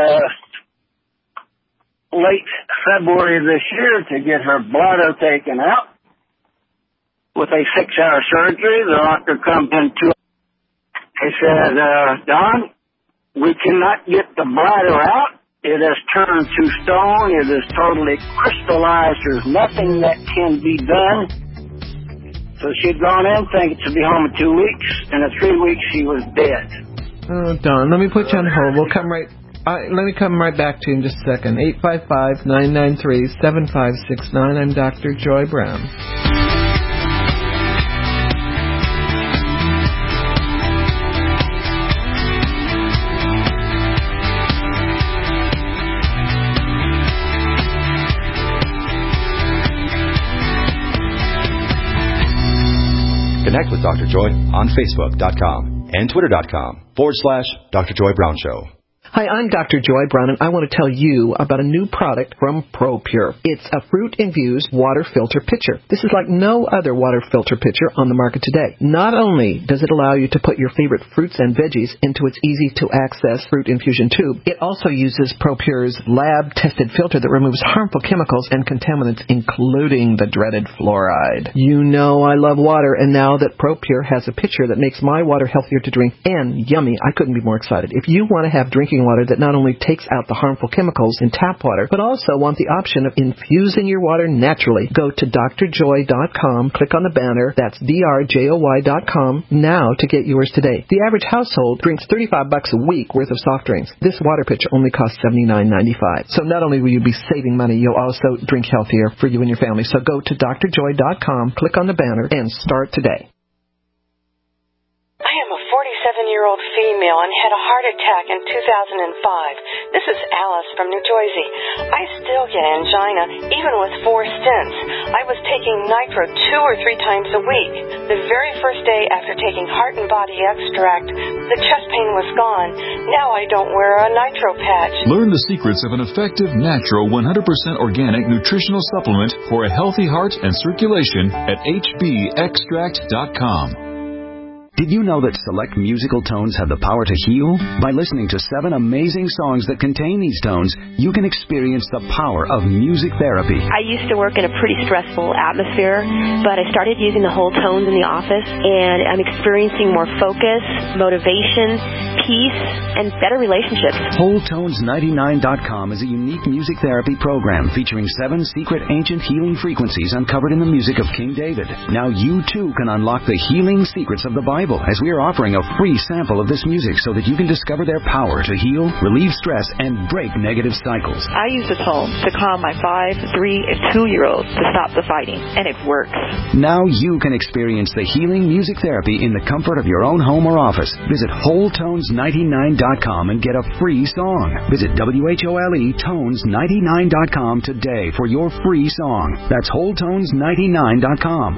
[SPEAKER 15] late February of this year to get her bladder taken out with a 6-hour surgery. The doctor comes in he said, Don, we cannot get the bladder out. It has turned to stone. It is totally crystallized. There's nothing that can be done. So she'd gone in thinking she'd be home in 2 weeks, and in 3 weeks she was dead.
[SPEAKER 3] Oh, Don, let me put you on hold. We'll come let me come right back to you in just a second. 855-993-7569. I'm Dr. Joy Brown.
[SPEAKER 20] Connect with Dr. Joy on Facebook.com and Twitter.com/Dr. Joy Brown Show.
[SPEAKER 3] Hi, I'm Dr. Joy Brown, and I want to tell you about a new product from ProPure. It's a fruit-infused water filter pitcher. This is like no other water filter pitcher on the market today. Not only does it allow you to put your favorite fruits and veggies into its easy-to-access fruit infusion tube, it also uses ProPure's lab-tested filter that removes harmful chemicals and contaminants, including the dreaded fluoride. You know I love water, and now that ProPure has a pitcher that makes my water healthier to drink and yummy, I couldn't be more excited. If you want to have drinking water that not only takes out the harmful chemicals in tap water, but also want the option of infusing your water naturally, go to drjoy.com, click on the banner, that's drjoy.com, now to get yours today. The average household drinks $35 a week worth of soft drinks. This water pitcher only costs $79.95. So not only will you be saving money, you'll also drink healthier for you and your family. So go to drjoy.com, click on the banner, and start today.
[SPEAKER 21] I am a 47-year-old female and had a heart attack in 2005. This is Alice from New Jersey. I still get angina, even with 4 stents. I was taking Nitro 2 or 3 times a week. The very first day after taking Heart and Body Extract, the chest pain was gone. Now I don't wear a Nitro patch.
[SPEAKER 22] Learn the secrets of an effective, natural, 100% organic nutritional supplement for a healthy heart and circulation at hbextract.com.
[SPEAKER 23] Did you know that select musical tones have the power to heal? By listening to 7 amazing songs that contain these tones, you can experience the power of music therapy.
[SPEAKER 24] I used to work in a pretty stressful atmosphere, but I started using the whole tones in the office, and I'm experiencing more focus, motivation, peace, and better relationships.
[SPEAKER 23] WholeTones99.com is a unique music therapy program featuring 7 secret ancient healing frequencies uncovered in the music of King David. Now you too can unlock the healing secrets of the Bible, as we are offering a free sample of this music so that you can discover their power to heal, relieve stress, and break negative cycles.
[SPEAKER 25] I use the tones to calm my 5, 3, and 2-year-olds to stop the fighting, and it works.
[SPEAKER 23] Now you can experience the healing music therapy in the comfort of your own home or office. Visit WholeTones99.com and get a free song. Visit WHOLETones99.com today for your free song. That's WholeTones99.com.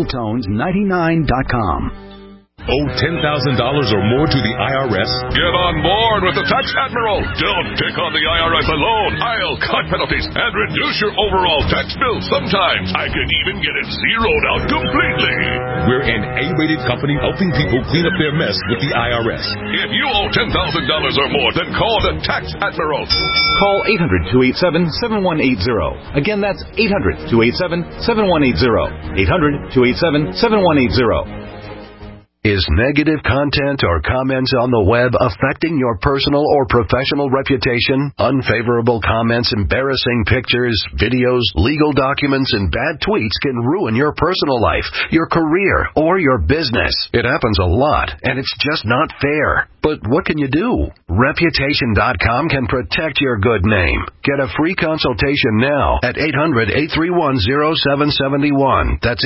[SPEAKER 23] WholeTones99.com.
[SPEAKER 14] Owe $10,000 or more to the IRS? Get on board with the Tax Admiral. Don't take on the IRS alone. I'll cut penalties and reduce your overall tax bill. Sometimes I can even get it zeroed out completely.
[SPEAKER 22] We're an A-rated company helping people clean up their mess with the IRS.
[SPEAKER 14] If you owe $10,000 or more, then call the Tax Admiral.
[SPEAKER 26] Call 800-287-7180. Again, that's 800-287-7180. 800-287-7180.
[SPEAKER 9] Is negative content or comments on the web affecting your personal or professional reputation? Unfavorable comments, embarrassing pictures, videos, legal documents, and bad tweets can ruin your personal life, your career, or your business. It happens a lot, and it's just not fair. But what can you do? Reputation.com can protect your good name. Get a free consultation now at 800-831-0771. That's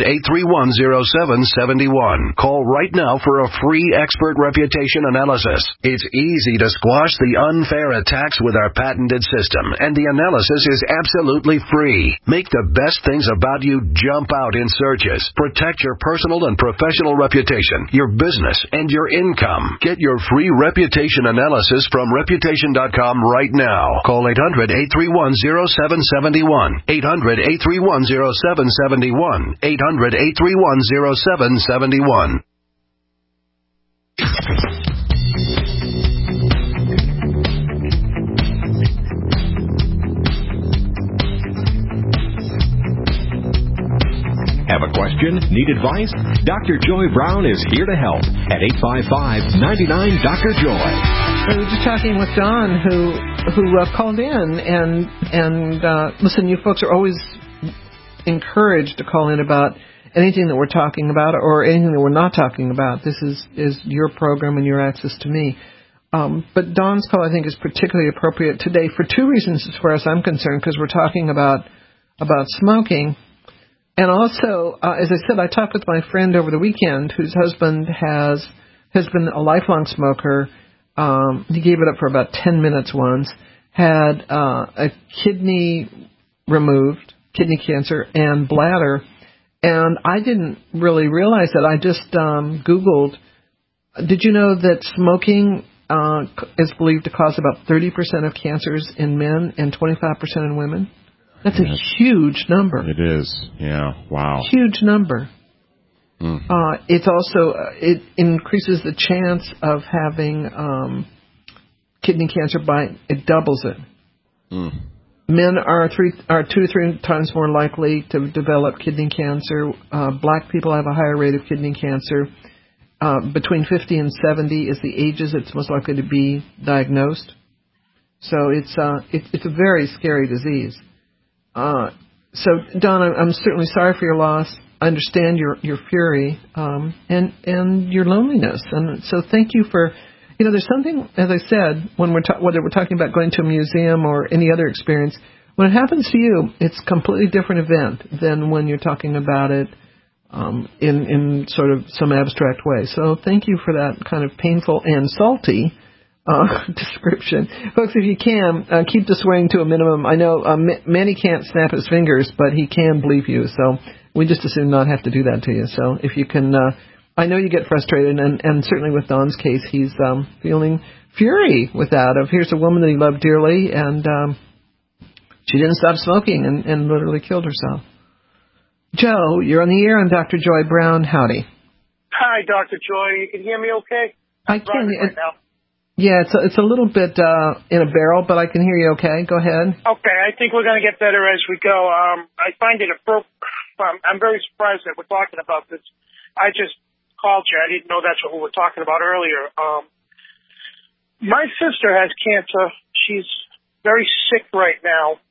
[SPEAKER 9] 800-831-0771. Call right now for a free expert reputation analysis. It's easy to squash the unfair attacks with our patented system, and the analysis is absolutely free. Make the best things about you jump out in searches. Protect your personal and professional reputation, your business, and your income. Get your free reputation analysis from Reputation.com right now. Call 800-831-0771. 800-831-0771. 800-831-0771.
[SPEAKER 2] Have a question? Need advice? Dr. Joy Brown is here to help at 855-99-DR-JOY.
[SPEAKER 3] I was just talking with Don, who called in, and listen, you folks are always encouraged to call in about anything that we're talking about or anything that we're not talking about. This is your program and your access to me. But Don's call, I think, is particularly appropriate today for 2 reasons as far as I'm concerned, because we're talking about smoking. And also, as I said, I talked with my friend over the weekend whose husband has been a lifelong smoker. He gave it up for about 10 minutes once, had a kidney removed, kidney cancer, and bladder. And I didn't really realize that. I just Googled, did you know that smoking is believed to cause about 30% of cancers in men and 25% in women. That's a huge number.
[SPEAKER 4] It is. Yeah. Wow.
[SPEAKER 3] Huge number. It's also it increases the chance of having kidney cancer it doubles it. Men are 2 to 3 times more likely to develop kidney cancer. Black people have a higher rate of kidney cancer. Between 50 and 70 is the ages it's most likely to be diagnosed. So it's a very scary disease. So Don, I'm certainly sorry for your loss. I understand your fury and your loneliness. And so thank you for. There's something, as I said, when whether we're talking about going to a museum or any other experience, when it happens to you, it's a completely different event than when you're talking about it in sort of some abstract way. So thank you for that kind of painful and salty description. Folks, if you can, keep the swearing to a minimum. I know Manny can't snap his fingers, but he can bleep you. So we just assume not have to do that to you. So if you can... I know you get frustrated, and certainly with Don's case, he's feeling fury with that. Here's a woman that he loved dearly, and she didn't stop smoking and literally killed herself. Joe, you're on the air on Dr. Joy Brown. Howdy.
[SPEAKER 6] Hi, Dr. Joy. You can hear me okay?
[SPEAKER 3] I can.
[SPEAKER 6] Right now.
[SPEAKER 3] Yeah, it's a little bit in a barrel, but I can hear you okay. Go ahead.
[SPEAKER 6] Okay, I think we're going to get better as we go. I find it I'm very surprised that we're talking about this. I just called you. I didn't know that's what we were talking about earlier. My sister has cancer. She's very sick right now.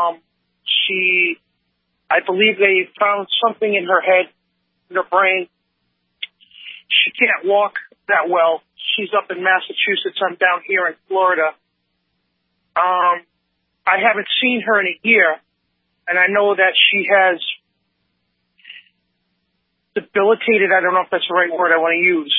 [SPEAKER 6] I believe they found something in her head, in her brain. She can't walk that well. She's up in Massachusetts. I'm down here in Florida. I haven't seen her in a year, and I know that she has debilitated, I don't know if that's the right word I want to use.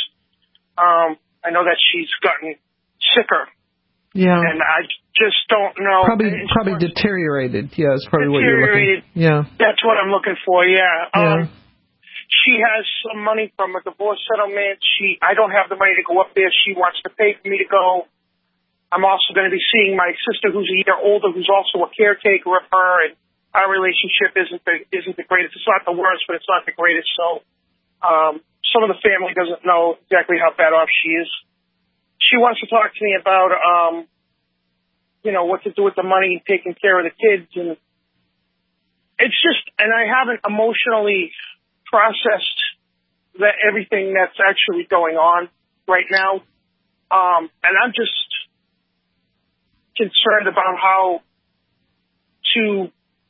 [SPEAKER 6] I know that she's gotten sicker. Yeah. And I just don't know.
[SPEAKER 3] Probably deteriorated. Yeah, is probably what you're looking for. Yeah.
[SPEAKER 6] That's what I'm looking for, yeah. She has some money from a divorce settlement. I don't have the money to go up there. She wants to pay for me to go. I'm also going to be seeing my sister who's a year older, who's also a caretaker of her, and our relationship isn't the greatest. It's not the worst, but it's not the greatest. So some of the family doesn't know exactly how bad off she is. She wants to talk to me about, what to do with the money, taking care of the kids. And it's just, and I haven't emotionally processed everything that's actually going on right now. And I'm just concerned about how to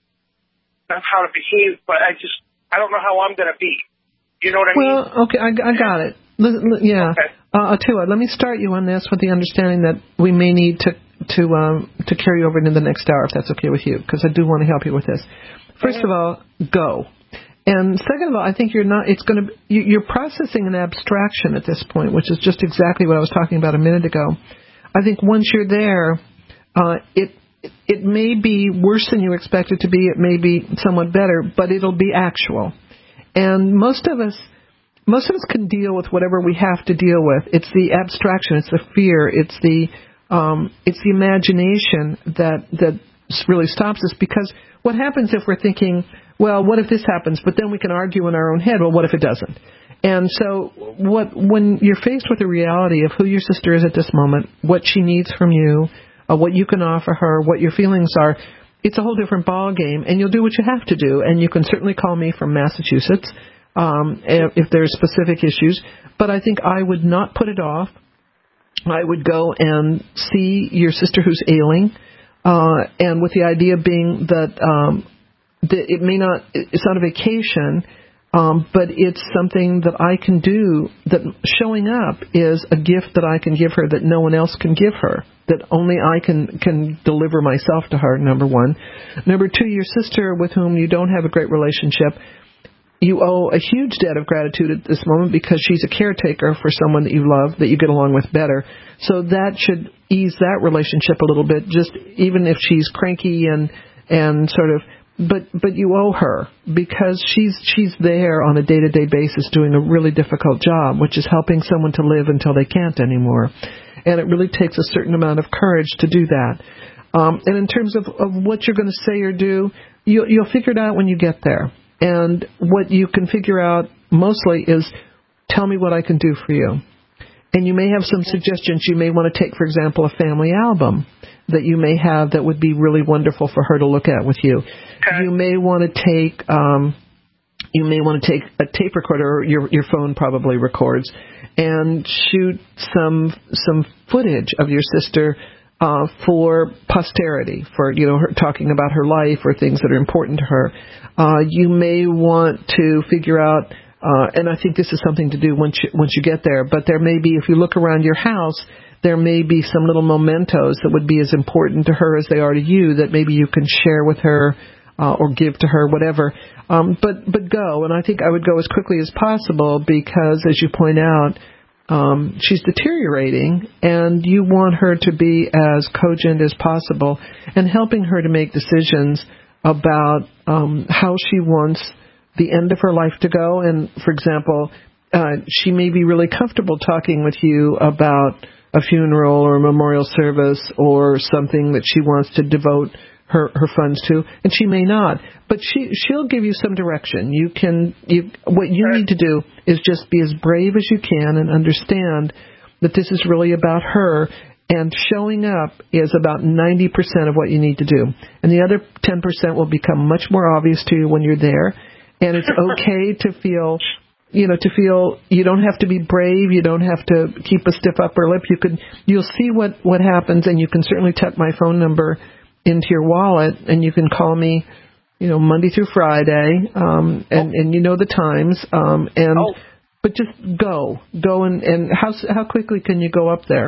[SPEAKER 6] behave, but I don't know how I'm going to be. You know what I mean?
[SPEAKER 3] Well, okay, I got it. Yeah. Okay. I'll tell you what, let me start you on this with the understanding that we may need to carry over into the next hour, if that's okay with you, because I do want to help you with this. First of all, go. And second of all, I think you're processing an abstraction at this point, which is just exactly what I was talking about a minute ago. I think once you're there, it may be worse than you expect it to be. It may be somewhat better, but it'll be actual. And most of us can deal with whatever we have to deal with. It's the abstraction, it's the fear, it's the imagination that really stops us. Because what happens if we're thinking, well, what if this happens? But then we can argue in our own head, well, what if it doesn't? And so when you're faced with the reality of who your sister is at this moment, what she needs from you, what you can offer her, what your feelings are, it's a whole different ball game, and you'll do what you have to do. And you can certainly call me from Massachusetts if there's specific issues. But I think I would not put it off. I would go and see your sister who's ailing, and with the idea being that it's not a vacation, but it's something that I can do, that showing up is a gift that I can give her that no one else can give her, that only I can deliver myself to her, number one. Number two, your sister with whom you don't have a great relationship, you owe a huge debt of gratitude at this moment because she's a caretaker for someone that you love, that you get along with better. So that should ease that relationship a little bit, just even if she's cranky and sort of, but you owe her because she's there on a day-to-day basis doing a really difficult job, which is helping someone to live until they can't anymore. And it really takes a certain amount of courage to do that. And in terms of what you're going to say or do, you'll figure it out when you get there. And what you can figure out mostly is, tell me what I can do for you. And you may have some suggestions. You may want to take, for example, a family album that you may have that would be really wonderful for her to look at with you. Okay. You may want to take a tape recorder, or your phone probably records, and shoot some footage of your sister for posterity, for her talking about her life or things that are important to her. You may want to figure out, and I think this is something to do once you get there, but there may be, if you look around your house, there may be some little mementos that would be as important to her as they are to you that maybe you can share with her or give to her, whatever. But go, and I think I would go as quickly as possible because, as you point out, she's deteriorating, and you want her to be as cogent as possible and helping her to make decisions about how she wants the end of her life to go. And, for example, she may be really comfortable talking with you about a funeral or a memorial service or something that she wants to devote her funds to, and she may not. But she'll give you some direction. What you need to do is just be as brave as you can and understand that this is really about her, and showing up is about 90% of what you need to do. And the other 10% will become much more obvious to you when you're there. And it's okay to feel you don't have to be brave. You don't have to keep a stiff upper lip. You'll see what happens, and you can certainly tuck my phone number into your wallet, and you can call me, Monday through Friday, and you know the times, but just go and how quickly can you go up there?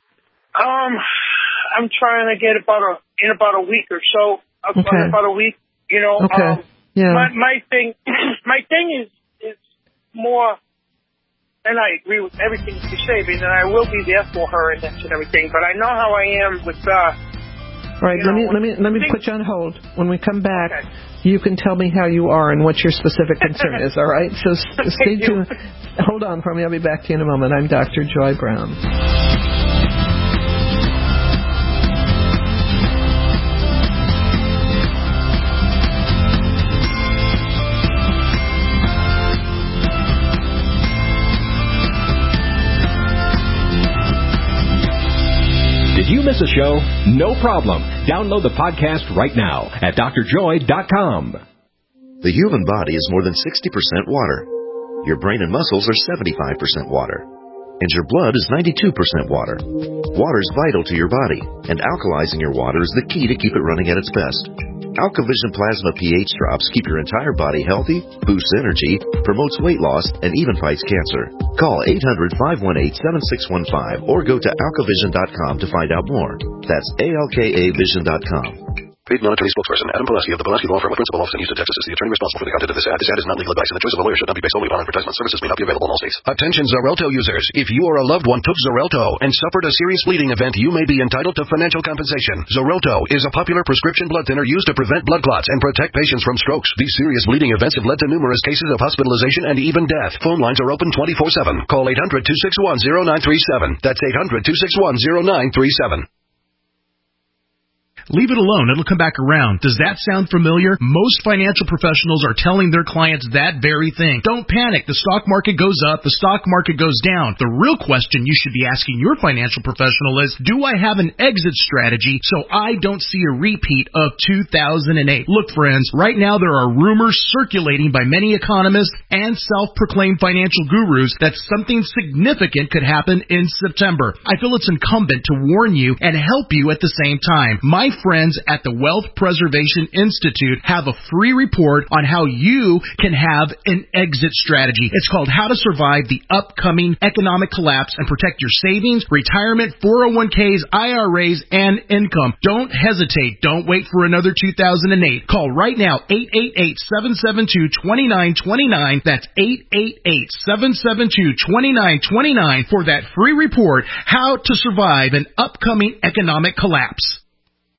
[SPEAKER 6] I'm trying to get in about a week or so. About a week,
[SPEAKER 3] Okay. Yeah.
[SPEAKER 6] My thing is more, and I agree with everything you say, and I will be there for her and everything. But I know how I am with.
[SPEAKER 3] All right, let me put you on hold. When we come back, you can tell me how you are and what your specific concern is. All right, so stay tuned. Hold on for me. I'll be back to you in a moment. I'm Dr. Joy Brown.
[SPEAKER 2] Did you miss a show? No problem. Download the podcast right now at drjoy.com.
[SPEAKER 5] The human body is more than 60% water. Your brain and muscles are 75% water. And your blood is 92% water. Water is vital to your body, and alkalizing your water is the key to keep it running at its best. AlkaVision Plasma pH drops keep your entire body healthy, boosts energy, promotes weight loss, and even fights cancer. Call 800-518-7615 or go to alkavision.com to find out more. That's ALKAvision.com.
[SPEAKER 9] Paid non-attorney spokesperson Adam Pulaski of the Pulaski Law Firm with principal office in Houston, Texas is the attorney responsible for the content of this ad. This ad is not legal advice, and the choice of a lawyer should not be based solely upon advertisement. Services may not be available in all states. Attention Xarelto users. If you or a loved one took Xarelto and suffered a serious bleeding event, you may be entitled to financial compensation. Xarelto is a popular prescription blood thinner used to prevent blood clots and protect patients from strokes. These serious bleeding events have led to numerous cases of hospitalization and even death. Phone lines are open 24/7. Call 800-261-0937. That's 800-261-0937.
[SPEAKER 7] Leave it alone. It'll come back around. Does that sound familiar? Most financial professionals are telling their clients that very thing. Don't panic. The stock market goes up. The stock market goes down. The real question you should be asking your financial professional is, do I have an exit strategy so I don't see a repeat of 2008? Look, friends, right now there are rumors circulating by many economists and self-proclaimed financial gurus that something significant could happen in September. I feel it's incumbent to warn you and help you at the same time. My friends at the Wealth Preservation Institute have a free report on how you can have an exit strategy. It's called How to Survive the Upcoming Economic Collapse and Protect Your Savings, Retirement, 401ks, IRAs, and Income. Don't hesitate. Don't wait for another 2008. Call right now, 888-772-2929. That's 888-772-2929 for that free report, How to Survive an Upcoming Economic Collapse.